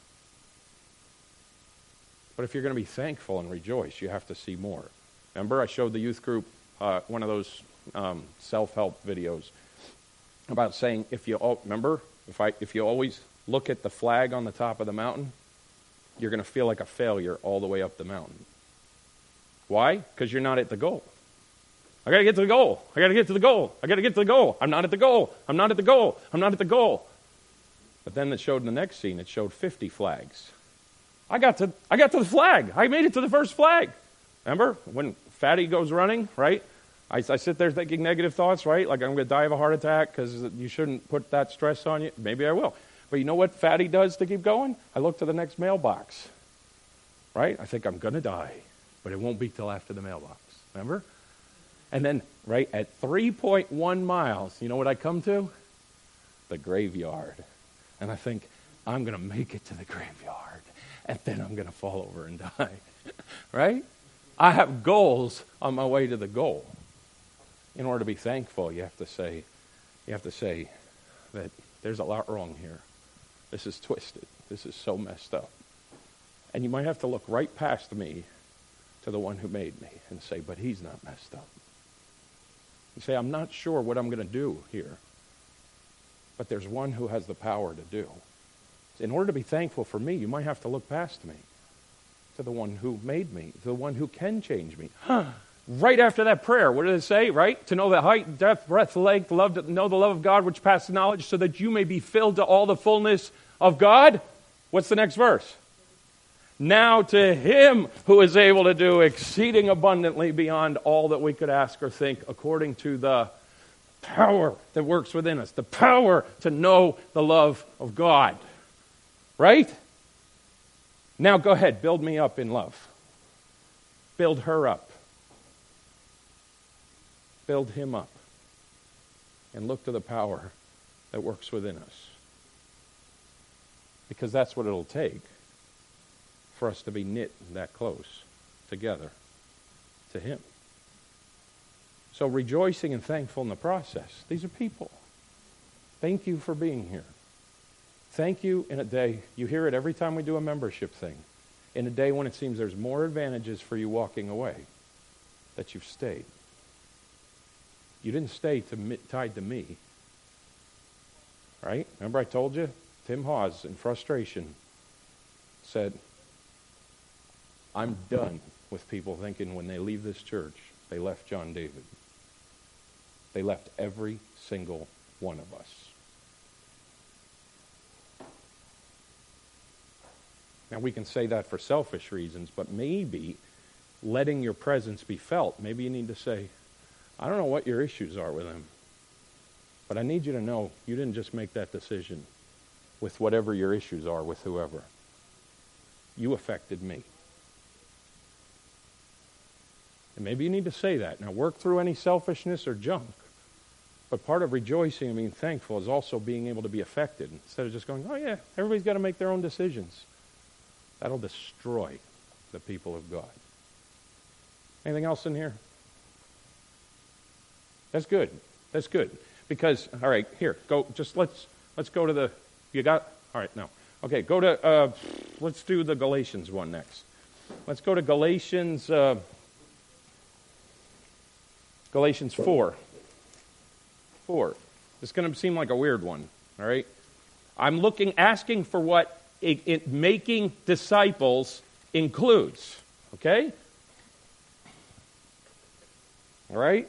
But if you're going to be thankful and rejoice, you have to see more. Remember, I showed the youth group uh, one of those um, self-help videos about saying, if you all, remember, if I, if you always look at the flag on the top of the mountain, you're going to feel like a failure all the way up the mountain. Why? Because you're not at the goal. I got to get to the goal. I got to get to the goal. I got to get to the goal. I'm not at the goal. I'm not at the goal. I'm not at the goal. But then it showed in the next scene, it showed fifty flags. I got to I got to the flag. I made it to the first flag. Remember when Fatty goes running, right? I, I sit there thinking negative thoughts, right? Like I'm going to die of a heart attack because you shouldn't put that stress on you. Maybe I will. But you know what Fatty does to keep going? I look to the next mailbox, right? I think I'm going to die, but it won't be till after the mailbox. Remember? And then, right, at three point one miles, you know what I come to? The graveyard. And I think, I'm going to make it to the graveyard, and then I'm going to fall over and die. Right? I have goals on my way to the goal. In order to be thankful, you have to say, you have to say that there's a lot wrong here. This is twisted. This is so messed up. And you might have to look right past me to the one who made me and say, but he's not messed up. You say, I'm not sure what I'm going to do here, but there's one who has the power to do. In order to be thankful for me, you might have to look past me to the one who made me, to the one who can change me. Huh. Right after that prayer, what did it say, right? To know the height, depth, breadth, length, love, to know the love of God which passes knowledge, so that you may be filled to all the fullness of God. What's the next verse? Now to him who is able to do exceeding abundantly beyond all that we could ask or think, according to the power that works within us, the power to know the love of God. Right? Now go ahead, build me up in love. Build her up. Build him up. And look to the power that works within us. Because that's what it'll take for us to be knit that close together to him. So rejoicing and thankful in the process. These are people. Thank you for being here. Thank you in a day, you hear it every time we do a membership thing, in a day when it seems there's more advantages for you walking away, that you've stayed. You didn't stay to, tied to me. Right? Remember I told you? Tim Hawes, in frustration, said, I'm done with people thinking when they leave this church, they left John David. They left every single one of us. Now, we can say that for selfish reasons, but maybe letting your presence be felt, maybe you need to say, I don't know what your issues are with him, but I need you to know you didn't just make that decision with whatever your issues are with whoever. You affected me. And maybe you need to say that. Now, work through any selfishness or junk. But part of rejoicing and being thankful is also being able to be affected. Instead of just going, oh yeah, everybody's got to make their own decisions. That'll destroy the people of God. Anything else in here? That's good. That's good. Because, all right, here, go, just let's, let's go to the, you got, all right, no. Okay, go to, uh, let's do the Galatians one next. Let's go to Galatians, uh, Galatians four. four. It's going to seem like a weird one, all right? I'm looking, asking for what it, it, making disciples includes, okay? All right?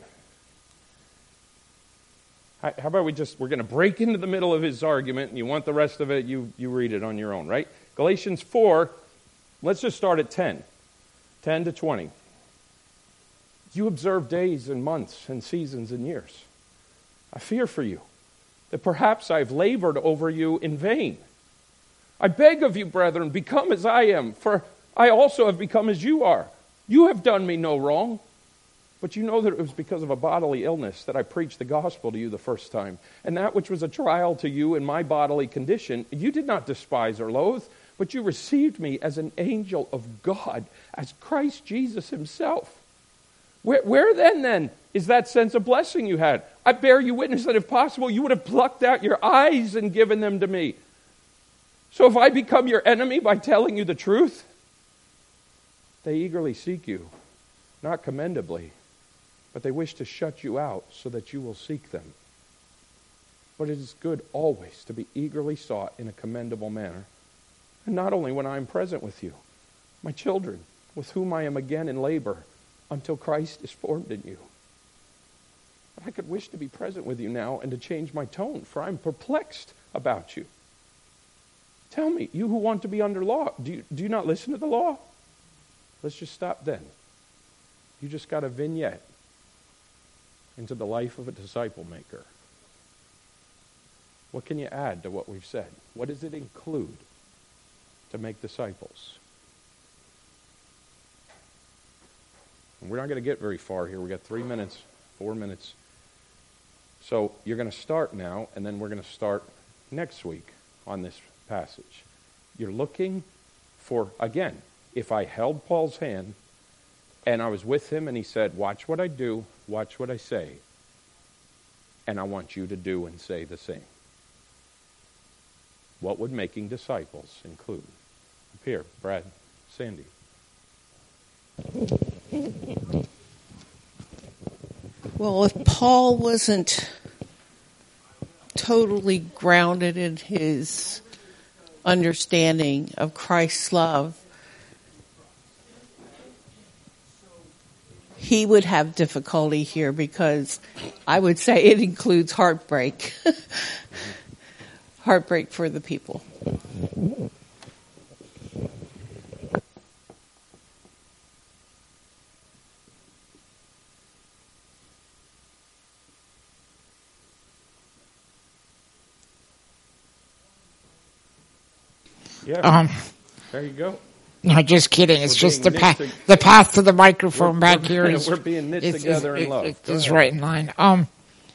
How, how about we just, we're going to break into the middle of his argument, and you want the rest of it, you, you read it on your own, right? Galatians four, let's just start at ten. ten to twenty. You observe days and months and seasons and years. I fear for you, that perhaps I've labored over you in vain. I beg of you, brethren, become as I am, for I also have become as you are. You have done me no wrong, but you know that it was because of a bodily illness that I preached the gospel to you the first time. And that which was a trial to you in my bodily condition, you did not despise or loathe, but you received me as an angel of God, as Christ Jesus himself. Where, where then, then, is that sense of blessing you had? I bear you witness that if possible, you would have plucked out your eyes and given them to me. So if I become your enemy by telling you the truth, they eagerly seek you, not commendably, but they wish to shut you out so that you will seek them. But it is good always to be eagerly sought in a commendable manner, And not only when I am present with you, my children, with whom I am again in labor, until Christ is formed in you. I could wish to be present with you now and to change my tone, for I'm perplexed about you. Tell me, you who want to be under law, do you, do you not listen to the law? Let's just stop then. You just got a vignette into the life of a disciple maker. What can you add to what we've said? What does it include to make disciples? And we're not going to get very far here. We got three minutes, four minutes. So you're going to start now, and then we're going to start next week on this passage. You're looking for, again, if I held Paul's hand and I was with him and he said, watch what I do, watch what I say, and I want you to do and say the same. What would making disciples include? Up here, Brad, Sandy. Well, if Paul wasn't totally grounded in his understanding of Christ's love, he would have difficulty here, because I would say it includes heartbreak. Heartbreak for the people. Yeah. Um, there you go. No, just kidding. It's We're just the being path. knit to- The path to the microphone We're- back we're- here is we're being knit is- together is- in love. It, Go it's ahead. right in line. Um,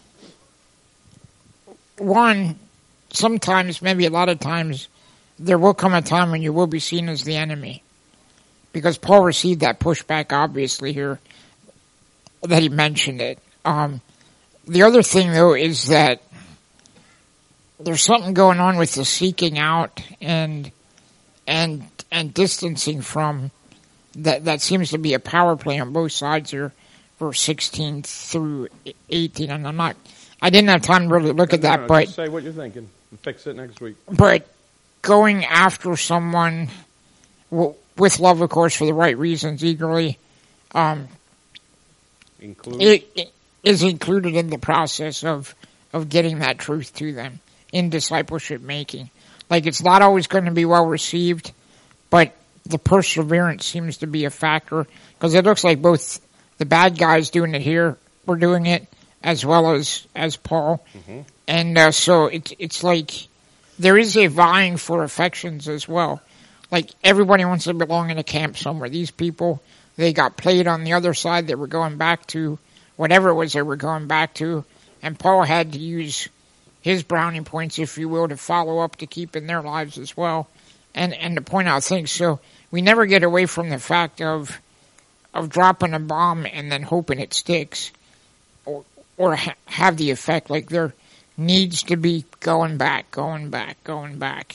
one, sometimes, maybe a lot of times, there will come a time when you will be seen as the enemy, because Paul received that pushback, obviously here, that he mentioned it. Um, the other thing, though, is that there's something going on with the seeking out and and and distancing from that. That seems to be a power play on both sides here, verse sixteen through eighteen. And I'm not, I didn't have time to really look at No, that, no, but just say what you're thinking and fix it next week. but going after someone w- with love, of course, for the right reasons, eagerly, um, Include it, it is included in the process of of getting that truth to them in discipleship making. Like, it's not always going to be well received, but the perseverance seems to be a factor, because it looks like both the bad guys doing it here were doing it, as well as as Paul. Mm-hmm. And uh, so it's it's like there is a vying for affections as well. Like, everybody wants to belong in a camp somewhere. These people, they got played on the other side. They were going back to whatever it was they were going back to, and Paul had to use his brownie points, if you will, to follow up to keep in their lives as well, and and to point out things. So we never get away from the fact of of dropping a bomb and then hoping it sticks, or or ha- have the effect. Like, there needs to be going back, going back, going back.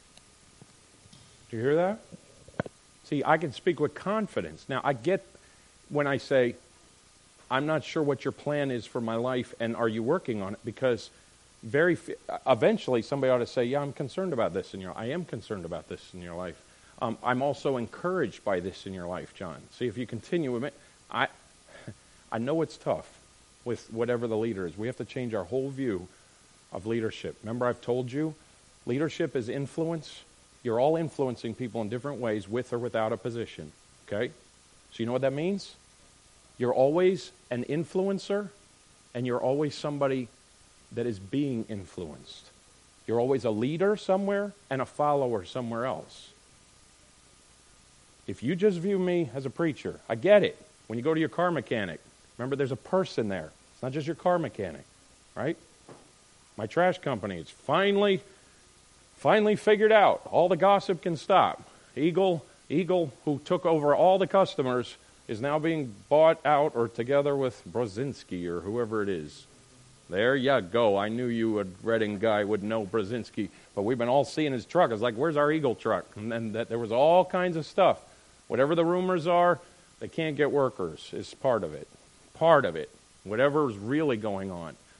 Do you hear that? See, I can speak with confidence. Now, I get when I say, I'm not sure what your plan is for my life, and are you working on it? Because very eventually somebody ought to say, yeah, I'm concerned about this in your I am concerned about this in your life. Um, I'm also encouraged by this in your life, John. See, if you continue with it, I, I know it's tough with whatever the leader is. We have to change our whole view of leadership. Remember, I've told you, leadership is influence. You're all influencing people in different ways, with or without a position. Okay? So you know what that means? You're always an influencer, and you're always somebody that is being influenced. You're always a leader somewhere and a follower somewhere else. If you just view me as a preacher, I get it. When you go to your car mechanic, remember there's a person there. It's not just your car mechanic, right? My trash company, it's finally, finally figured out. All the gossip can stop. Eagle, Eagle, who took over all the customers, is now being bought out or together with Brzezinski or whoever it is. There you go. I knew you, a Reading guy, would know Brzezinski. But we've been all seeing his truck. It's like, where's our Eagle truck? And then that, there was all kinds of stuff. Whatever the rumors are, they can't get workers is part of it. Part of it. Whatever is really going on.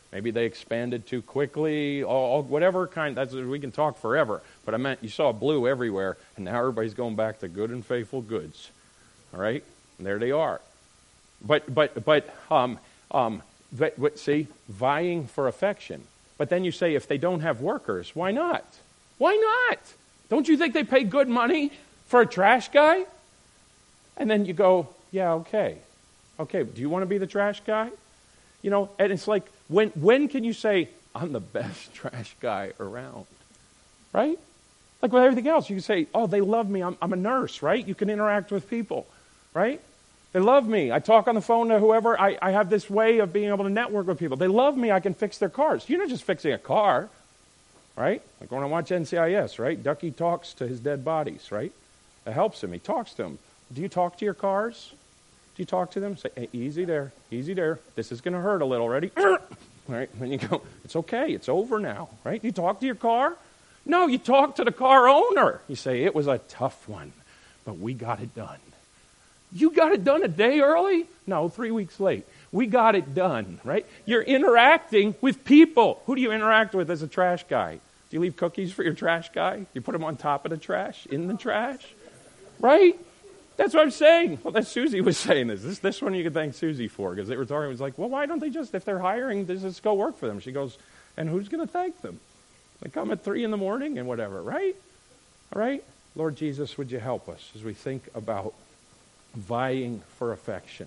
Maybe they expanded too quickly, all, whatever kind. That's, we can talk forever. But I meant you saw blue everywhere, and now everybody's going back to good and faithful goods. All right? And there they are. But, but, but, um, um, but, but see, vying for affection. But then you say, if they don't have workers, why not? Why not? Don't you think they pay good money for a trash guy? And then you go, yeah, okay. Okay, do you want to be the trash guy? You know, and it's like, when when can you say, I'm the best trash guy around? Right? Like with everything else, you can say, oh, they love me. I'm, I'm a nurse, right? You can interact with people, right? They love me. I talk on the phone to whoever. I, I have this way of being able to network with people. They love me. I can fix their cars. You're not just fixing a car, right? Like when I watch N C I S, right? Ducky talks to his dead bodies, right? It helps him. He talks to them. Do you talk to your cars? Do you talk to them? Say, hey, easy there, easy there. This is going to hurt a little. Ready? Right? Then you go, it's okay. It's over now, right? You talk to your car? No, you talk to the car owner. You say, it was a tough one, but we got it done. You got it done a day early? No, three weeks late. We got it done, right? You're interacting with people. Who do you interact with as a trash guy? Do you leave cookies for your trash guy? You put them on top of the trash, in the trash? Right? That's what I'm saying. Well, that's Susie was saying this. This, this one you could thank Susie for, because they were talking. It was like, well, why don't they just, if they're hiring, they just go work for them? She goes, and who's going to thank them? They come at three in the morning and whatever, right? All right? Lord Jesus, would you help us as we think about vying for affection?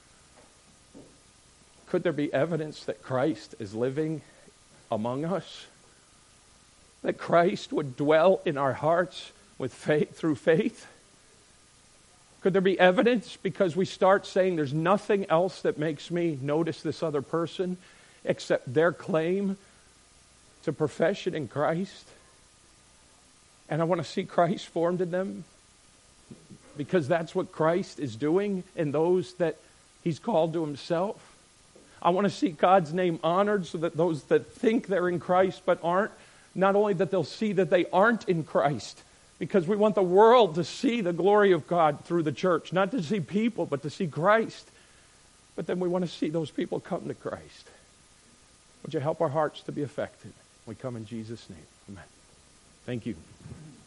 Could there be evidence that Christ is living among us? That Christ would dwell in our hearts with faith, through faith? Could there be evidence because we start saying there's nothing else that makes me notice this other person except their claim to profession in Christ? And I want to see Christ formed in them because that's what Christ is doing in those that he's called to himself. I want to see God's name honored so that those that think they're in Christ but aren't, not only that they'll see that they aren't in Christ, because we want the world to see the glory of God through the church, not to see people, but to see Christ. But then we want to see those people come to Christ. Would you help our hearts to be affected? We come in Jesus' name. Amen. Thank you.